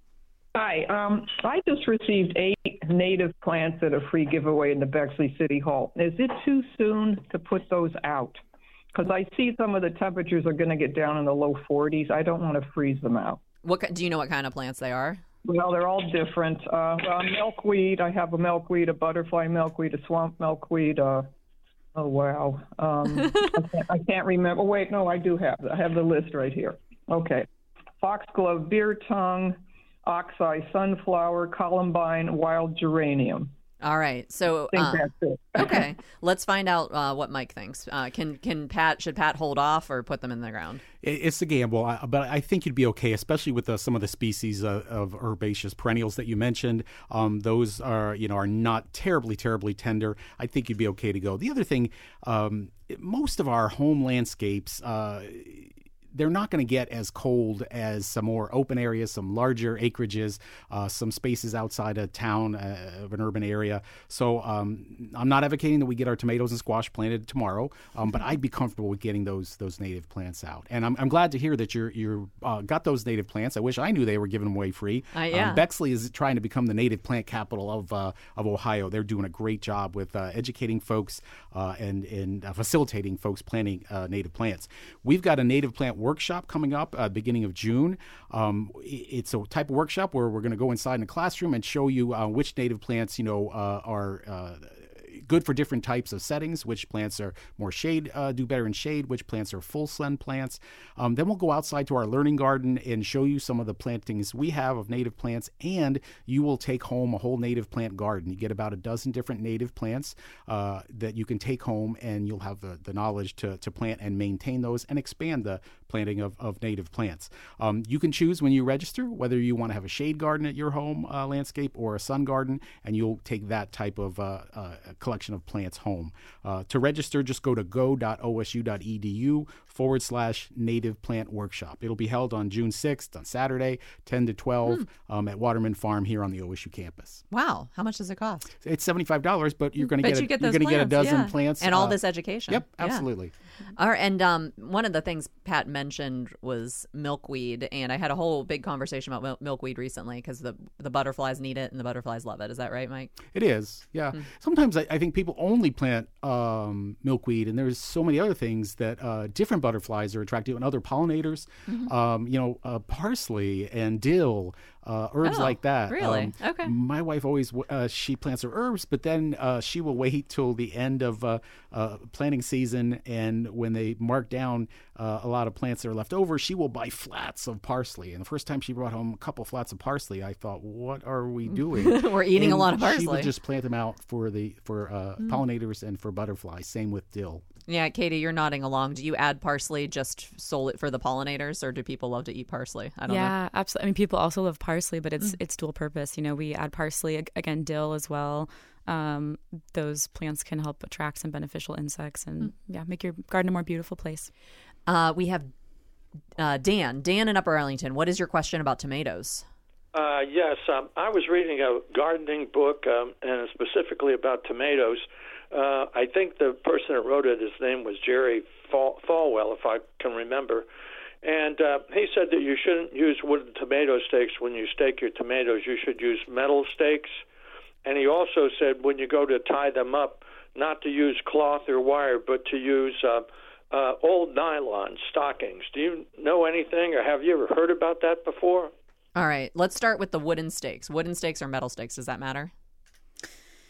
Hi, um, I just received eight native plants at a free giveaway in the Bexley City Hall. Is it too soon to put those out? Because I see some of the temperatures are going to get down in the low forties. I don't want to freeze them out. What do you know what kind of plants they are? Well, they're all different. Uh, well, milkweed, I have a milkweed, a butterfly milkweed, a swamp milkweed. Uh, oh, wow. Um, I, can't, I can't remember. Wait, no, I do have I have the list right here. Okay. Foxglove, beer tongue, oxeye, sunflower, columbine, wild geranium. All right. So, I think uh, that's it. okay. Let's find out uh, what Mike thinks. Uh, can can Pat should Pat hold off or put them in the ground? It's a gamble, but I think you'd be okay, especially with the, some of the species of, of herbaceous perennials that you mentioned. Um, those are, you know, are not terribly, terribly tender. I think you'd be okay to go. The other thing, um, most of our home landscapes, uh, they're not going to get as cold as some more open areas, some larger acreages, uh, some spaces outside of town, uh, of an urban area. So um, I'm not advocating that we get our tomatoes and squash planted tomorrow, um, but I'd be comfortable with getting those those native plants out. And I'm, I'm glad to hear that you're you're uh, got those native plants. I wish I knew they were giving them away free. Uh, yeah. um, Bexley is trying to become the native plant capital of uh, of Ohio. They're doing a great job with uh, educating folks uh, and and uh, facilitating folks planting uh, native plants. We've got a native plant workshop coming up uh, beginning of June. Um, it's a type of workshop where we're going to go inside in a classroom and show you uh, which native plants, you know, uh, are uh, good for different types of settings, which plants are more shade, uh, do better in shade, which plants are full sun plants. Um, then we'll go outside to our learning garden and show you some of the plantings we have of native plants, and you will take home a whole native plant garden. You get about a dozen different native plants uh, that you can take home, and you'll have the, the knowledge to, to plant and maintain those and expand the planting of, of native plants. Um, you can choose when you register whether you want to have a shade garden at your home uh, landscape or a sun garden, and you'll take that type of uh, uh, collection of plants home. Uh, to register, just go to go dot o s u dot e d u forward slash native plant workshop. It'll be held on June sixth on Saturday, ten to twelve hmm. um, at Waterman Farm here on the O S U campus. Wow. How much does it cost? It's seventy-five dollars, but you're going to get, you a, get you're going to get a dozen yeah. plants. And all uh, this education. Yep, yeah. absolutely. All right, and um, one of the things Pat mentioned was milkweed, and I had a whole big conversation about mil- milkweed recently because the the butterflies need it and the butterflies love it. Is that right, Mike? It is, yeah. Mm. Sometimes I, I think people only plant um, milkweed, and there's so many other things that uh, different butterflies are attracted to, and other pollinators. Mm-hmm. Um, you know, uh, parsley and dill. Uh, herbs oh, like that. Really? Um, okay. My wife always uh, she plants her herbs, but then uh, she will wait till the end of uh, uh, planting season, and when they mark down uh, a lot of plants that are left over, she will buy flats of parsley. And the first time she brought home a couple flats of parsley, I thought, "What are we doing? We're eating and a lot of parsley." She would just plant them out for the for uh, mm. pollinators and for butterflies. Same with dill. Yeah, Katie, you're nodding along. Do you add parsley just solely for the pollinators, or do people love to eat parsley? I don't yeah, know. Yeah, absolutely. I mean, people also love parsley, but it's Mm. it's dual purpose. You know, we add parsley, again, dill as well. Um, those plants can help attract some beneficial insects and Mm. yeah, make your garden a more beautiful place. Uh, we have uh, Dan. Dan in Upper Arlington. What is your question about tomatoes? Uh, yes, um, I was reading a gardening book, um, and specifically about tomatoes. Uh, I think the person that wrote it, his name was Jerry Fal- Falwell, if I can remember. And uh, he said that you shouldn't use wooden tomato stakes when you stake your tomatoes. You should use metal stakes. And he also said when you go to tie them up, not to use cloth or wire, but to use uh, uh, old nylon stockings. Do you know anything, or have you ever heard about that before? All right, let's start with the wooden stakes. Wooden stakes or metal stakes, does that matter?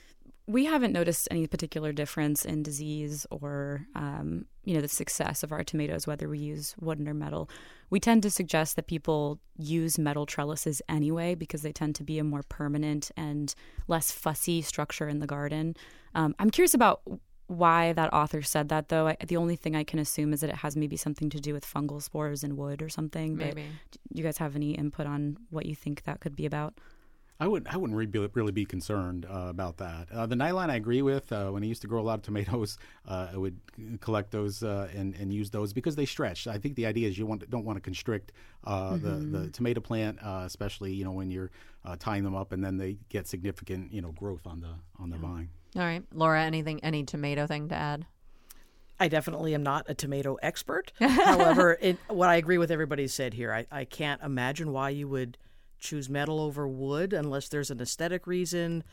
we haven't noticed any particular difference in disease or, um, you know, the success of our tomatoes, whether we use wooden or metal. We tend to suggest that people use metal trellises anyway because they tend to be a more permanent and less fussy structure in the garden. Um, I'm curious about why that author said that, though. I, the only thing I can assume is that it has maybe something to do with fungal spores in wood or something. Maybe. But do you guys have any input on what you think that could be about? I wouldn't. I wouldn't really, really be concerned uh, about that. Uh, the nylon, I agree with. Uh, when I used to grow a lot of tomatoes, uh, I would collect those uh, and and use those because they stretch. I think the idea is you want don't want to constrict uh, mm-hmm. the the tomato plant, uh, especially you know when you're uh, tying them up and then they get significant you know growth on the on the yeah. vine. All right, Laura, anything any tomato thing to add? I definitely am not a tomato expert. However, it, what I agree with everybody said here, I, I can't imagine why you would choose metal over wood unless there's an aesthetic reason,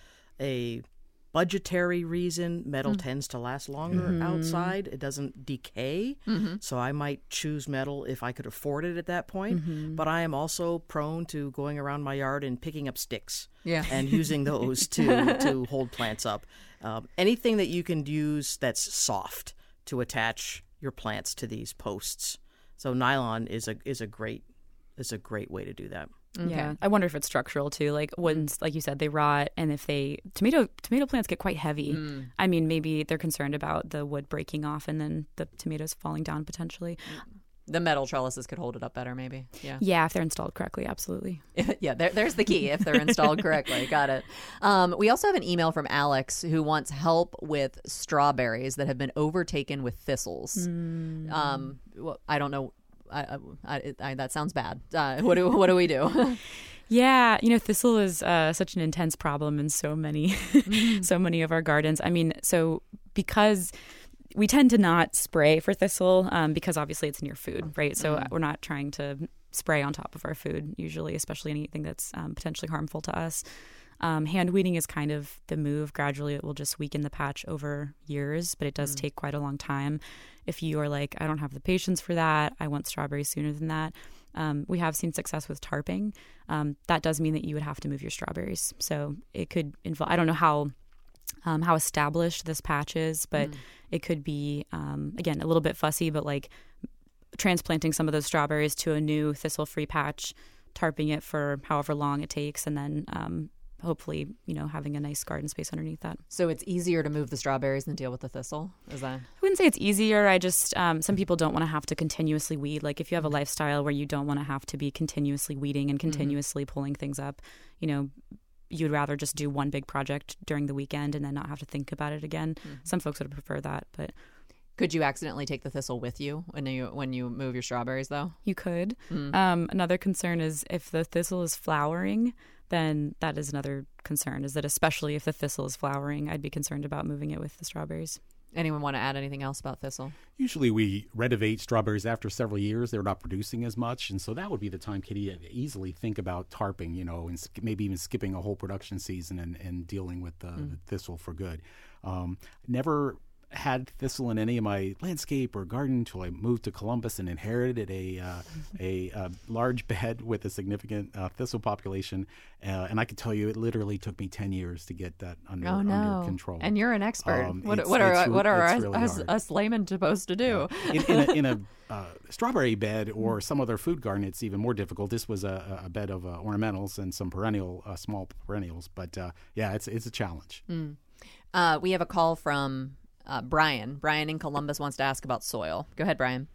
a budgetary reason. Metal mm. tends to last longer mm-hmm. outside. It doesn't decay. Mm-hmm. So I might choose metal if I could afford it at that point. Mm-hmm. But I am also prone to going around my yard and picking up sticks yeah. and using those to, to hold plants up. Um, anything that you can use that's soft to attach your plants to these posts. So nylon is a is a great is a great way to do that. Okay. Yeah, I wonder if it's structural too. Like ones, like you said, they rot, and if they tomato tomato plants get quite heavy. Mm. I mean, maybe they're concerned about the wood breaking off and then the tomatoes falling down potentially. The metal trellises could hold it up better, maybe. Yeah, yeah, if they're installed correctly, absolutely. yeah, there, there's the key. If they're installed correctly, got it. Um, we also have an email from Alex who wants help with strawberries that have been overtaken with thistles. Mm. Um, well, I don't know. I, I, I, that sounds bad. Uh, what do what do we do? Yeah, you know, thistle is uh, such an intense problem in so many, mm-hmm. so many of our gardens. I mean, so because we tend to not spray for thistle um, because obviously it's in your food, right? So mm-hmm. we're not trying to spray on top of our food usually, especially anything that's um, potentially harmful to us. Um, hand weeding is kind of the move. Gradually, it will just weaken the patch over years, but it does mm. take quite a long time. If you are like, I don't have the patience for that, I want strawberries sooner than that. Um, we have seen success with tarping. Um, that does mean that you would have to move your strawberries. So it could involve, I don't know how um, how established this patch is, but mm. it could be, um, again, a little bit fussy, but like transplanting some of those strawberries to a new thistle-free patch, tarping it for however long it takes, and then um, hopefully, you know, having a nice garden space underneath that. So it's easier to move the strawberries than deal with the thistle? Is that? I wouldn't say it's easier. I just, um, some people don't want to have to continuously weed. Like if you have a lifestyle where you don't want to have to be continuously weeding and continuously mm-hmm. pulling things up, you know, you'd rather just do one big project during the weekend and then not have to think about it again. Mm-hmm. Some folks would prefer that, but... Could you accidentally take the thistle with you when you when you move your strawberries, though? You could. Mm. Um, another concern is if the thistle is flowering, then that is another concern, is that especially if the thistle is flowering, I'd be concerned about moving it with the strawberries. Anyone want to add anything else about thistle? Usually we renovate strawberries after several years. They're not producing as much. And so that would be the time, Kitty, to easily think about tarping, you know, and maybe even skipping a whole production season and, and dealing with the, mm. the thistle for good. Um, never... had thistle in any of my landscape or garden until I moved to Columbus and inherited a uh, a, a large bed with a significant uh, thistle population. Uh, and I could tell you, it literally took me ten years to get that under, oh, no. under control. And you're an expert. Um, what, what are what are us, really us, us laymen supposed to do? Yeah. In, in a, in a uh, strawberry bed or some other food garden, it's even more difficult. This was a, a bed of uh, ornamentals and some perennial, uh, small perennials. But uh, yeah, it's it's a challenge. Mm. Uh, we have a call from Uh, Brian. Brian in Columbus wants to ask about soil. Go ahead, Brian.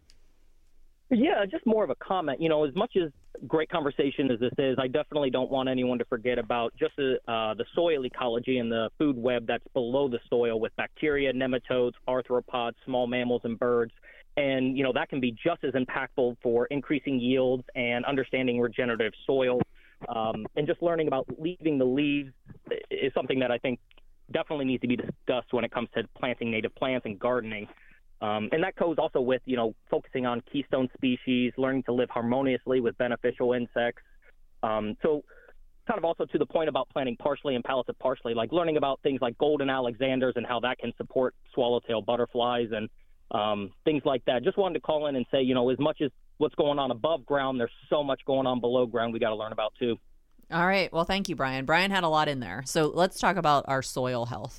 Yeah, just more of a comment. You know, as much as great conversation as this is, I definitely don't want anyone to forget about just the, uh, the soil ecology and the food web that's below the soil with bacteria, nematodes, arthropods, small mammals, and birds. And, you know, that can be just as impactful for increasing yields and understanding regenerative soil. Um, and just learning about leaving the leaves is something that I think definitely needs to be discussed when it comes to planting native plants and gardening. Um, and that goes also with, you know, focusing on keystone species, learning to live harmoniously with beneficial insects. Um, so kind of also to the point about planting parsley and pallets of parsley, like learning about things like golden Alexanders and how that can support swallowtail butterflies and um, things like that. Just wanted to call in and say, you know, as much as what's going on above ground, there's so much going on below ground we got to learn about too. All right. Well, thank you, Brian. Brian had a lot in there. So let's talk about our soil health.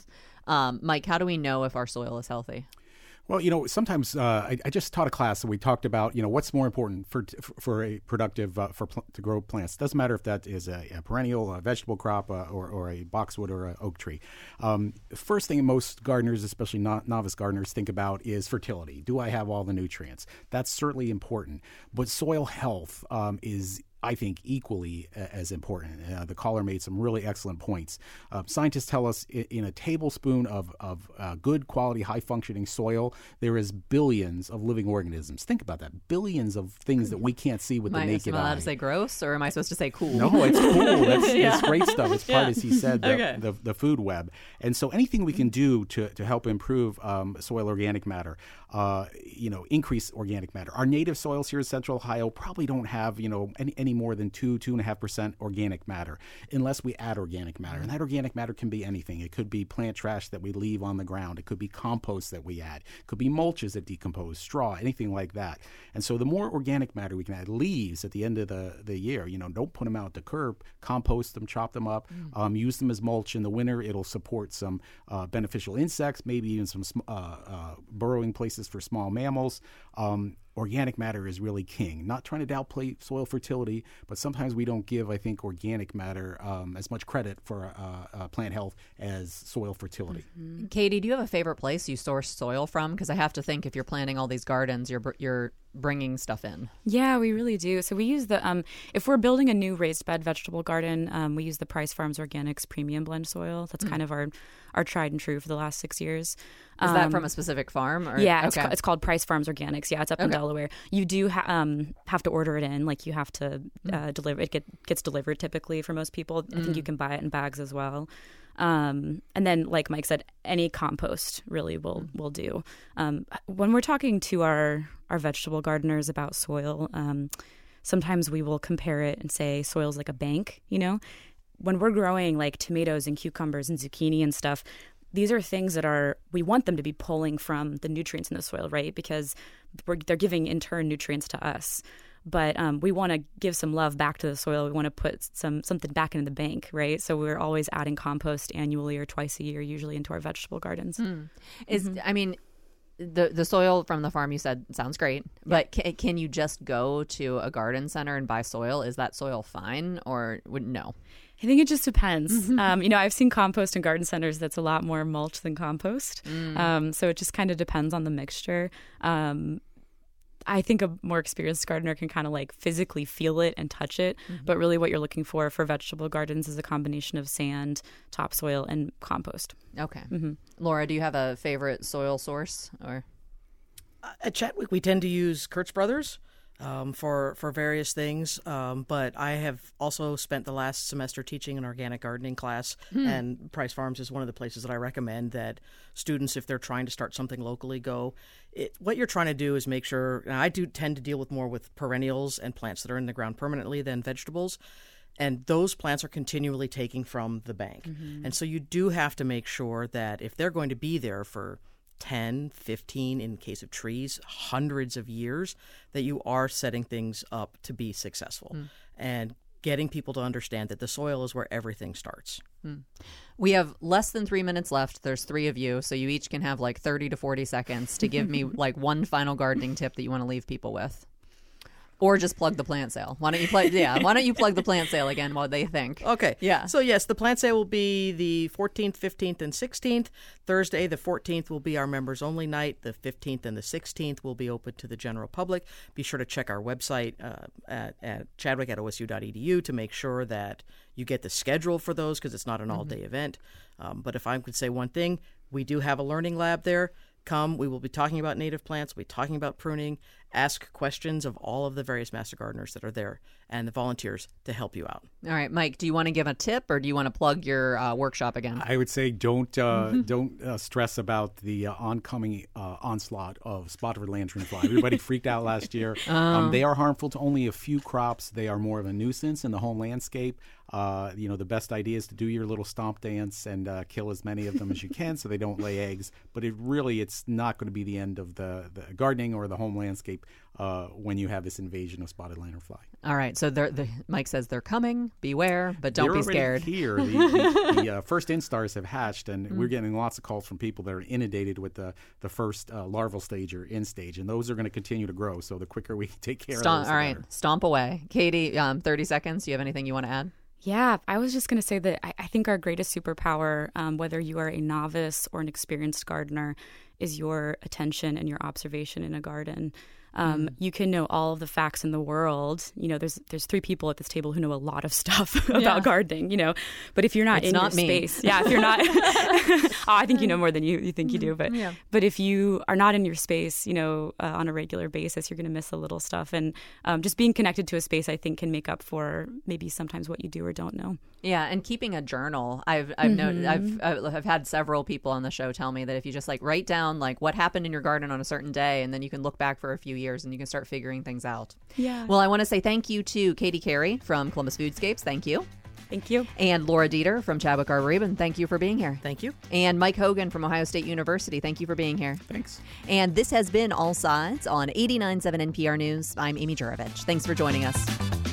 Um, Mike, how do we know if our soil is healthy? Well, you know, sometimes uh, I, I just taught a class and we talked about, you know, what's more important for for a productive uh, for pl- to grow plants. Doesn't matter if that is a, a perennial, a vegetable crop, uh, or, or a boxwood or an oak tree. Um, first thing most gardeners, especially not novice gardeners, think about is fertility. Do I have all the nutrients? That's certainly important, but soil health um, is, I think, equally as important. Uh, the caller made some really excellent points. Uh, scientists tell us in, in a tablespoon of, of uh, good quality, high-functioning soil, there is billions of living organisms. Think about that. Billions of things that we can't see with am the I, naked am I allowed eye. to say gross, or am I supposed to say cool? No, it's cool. That's, yeah. It's great stuff. It's part, yeah. as he said, the, okay. the, the food web. And so anything we can do to, to help improve um, soil organic matter, uh, you know, increase organic matter. Our native soils here in Central Ohio probably don't have, you know, any, any more than two, two and a half percent organic matter, unless we add organic matter. And that organic matter can be anything. It could be plant trash that we leave on the ground. It could be compost that we add. It could be mulches that decompose, straw, anything like that. And so the more organic matter we can add, leaves at the end of the, the year, you know, don't put them out at the curb, compost them, chop them up, mm. um, use them as mulch in the winter. It'll support some uh, beneficial insects, maybe even some uh, uh, burrowing places for small mammals. Um, Organic matter is really king. Not trying to downplay soil fertility, but sometimes we don't give, I think, organic matter um, as much credit for uh, uh, plant health as soil fertility. Mm-hmm. Katie, do you have a favorite place you source soil from? Because I have to think if you're planting all these gardens, you're you're bringing stuff in. Yeah, we really do. So we use the um, if we're building a new raised bed vegetable garden, um, we use the Price Farms Organics Premium Blend soil. That's mm. kind of our our tried and true for the last six years. Is um, that from a specific farm? Or? Yeah, it's, okay. ca- it's called Price Farms Organics. Yeah, it's up okay. in Delaware. You do ha- um, have to order it in. Like you have to uh, deliver. It get, gets delivered typically for most people. Mm. I think you can buy it in bags as well. Um, and then, like Mike said, any compost really will will do. Um, when we're talking to our our vegetable gardeners about soil, um, sometimes we will compare it and say soil's like a bank. You know, when we're growing like tomatoes and cucumbers and zucchini and stuff, these are things that are, we want them to be pulling from the nutrients in the soil, right? Because we're, they're giving in turn nutrients to us. But um, we want to give some love back to the soil. We want to put some something back into the bank, right? So we're always adding compost annually or twice a year, usually into our vegetable gardens. Mm. Is mm-hmm. I mean, the the soil from the farm you said sounds great, but ca- can you just go to a garden center and buy soil? Is that soil fine or would no? I think it just depends. um, you know, I've seen compost in garden centers that's a lot more mulch than compost. Mm. Um, so it just kind of depends on the mixture. Um, I think a more experienced gardener can kind of like physically feel it and touch it. Mm-hmm. But really what you're looking for for vegetable gardens is a combination of sand, topsoil, and compost. Okay. Mm-hmm. Laura, do you have a favorite soil source? Or uh, At Chadwick, we tend to use Kurtz Brothers um, for, for various things. Um, but I have also spent the last semester teaching an organic gardening class. Hmm. And Price Farms is one of the places that I recommend that students, if they're trying to start something locally, go. It, what you're trying to do is make sure, and I do tend to deal with more with perennials and plants that are in the ground permanently than vegetables. And those plants are continually taking from the bank. Mm-hmm. And so you do have to make sure that if they're going to be there for ten, fifteen, in case of trees, hundreds of years, that you are setting things up to be successful. Mm. And getting people to understand that the soil is where everything starts. Hmm. We have less than three minutes left. There's three of you, so you each can have like thirty to forty seconds to give me like one final gardening tip that you want to leave people with. Or just plug the plant sale. Why don't you plug? Yeah, why don't you plug the plant sale again? What they think? Okay. Yeah. So yes, the plant sale will be the fourteenth, fifteenth, and sixteenth. Thursday, the fourteenth, will be our members only night. The fifteenth and the sixteenth will be open to the general public. Be sure to check our website uh, at, at chadwick at o s u dot e d u to make sure that you get the schedule for those, because it's not an all-day mm-hmm. event. Um, but if I could say one thing, we do have a learning lab there. Come, we will be talking about native plants, we'll be talking about pruning, ask questions of all of the various master gardeners that are there and the volunteers to help you out. All right, Mike, do you want to give a tip or do you want to plug your uh, workshop again? I would say don't uh, don't uh, stress about the uh, oncoming uh, onslaught of spotted lanternfly. Everybody freaked out last year. Oh. Um, they are harmful to only a few crops. They are more of a nuisance in the home landscape. Uh, you know, the best idea is to do your little stomp dance and uh, kill as many of them as you can so they don't lay eggs. But it really, it's not going to be the end of the, the gardening or the home landscape uh, when you have this invasion of spotted lanternfly. All right. So they're, the, Mike says they're coming. Beware, but don't they're be scared. Here, the, the, the uh, first instars have hatched, and Mm. we're getting lots of calls from people that are inundated with the, the first uh, larval stage or in stage, and those are going to continue to grow. So the quicker we take care Stomp, of those, all the right. better. Stomp away. Katie, um, thirty seconds. Do you have anything you want to add? Yeah, I was just going to say that I, I think our greatest superpower, um, whether you are a novice or an experienced gardener, is your attention and your observation in a garden. Um, mm. You can know all of the facts in the world. You know, there's there's three people at this table who know a lot of stuff about yeah. gardening. You know, but if you're not it's in not your me. space, yeah, if you're not, oh, I think you know more than you you think you do. But yeah. but if you are not in your space, you know, uh, on a regular basis, you're going to miss a little stuff. And um, just being connected to a space, I think, can make up for maybe sometimes what you do or don't know. Yeah, and keeping a journal. I've I've Mm-hmm. known I've I've had several people on the show tell me that if you just like write down like what happened in your garden on a certain day, and then you can look back for a few years and you can start figuring things out. Yeah. Well, I want to say thank you to Katie Carey from Columbus Foodscapes. Thank you. Thank you. And Laura Dieter from Chadwick Arboretum. Thank you for being here. Thank you. And Mike Hogan from Ohio State University. Thank you for being here. Thanks. And this has been All Sides on eighty-nine point seven N P R News. I'm Amy Jurovich. Thanks for joining us.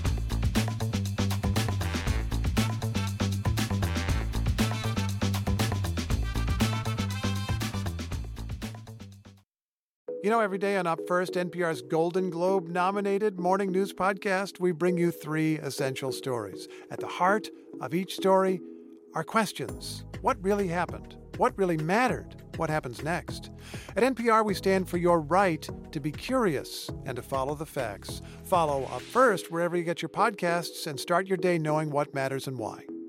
You know, every day on Up First, N P R's Golden Globe-nominated morning news podcast, we bring you three essential stories. At the heart of each story are questions. What really happened? What really mattered? What happens next? At N P R, we stand for your right to be curious and to follow the facts. Follow Up First wherever you get your podcasts and start your day knowing what matters and why.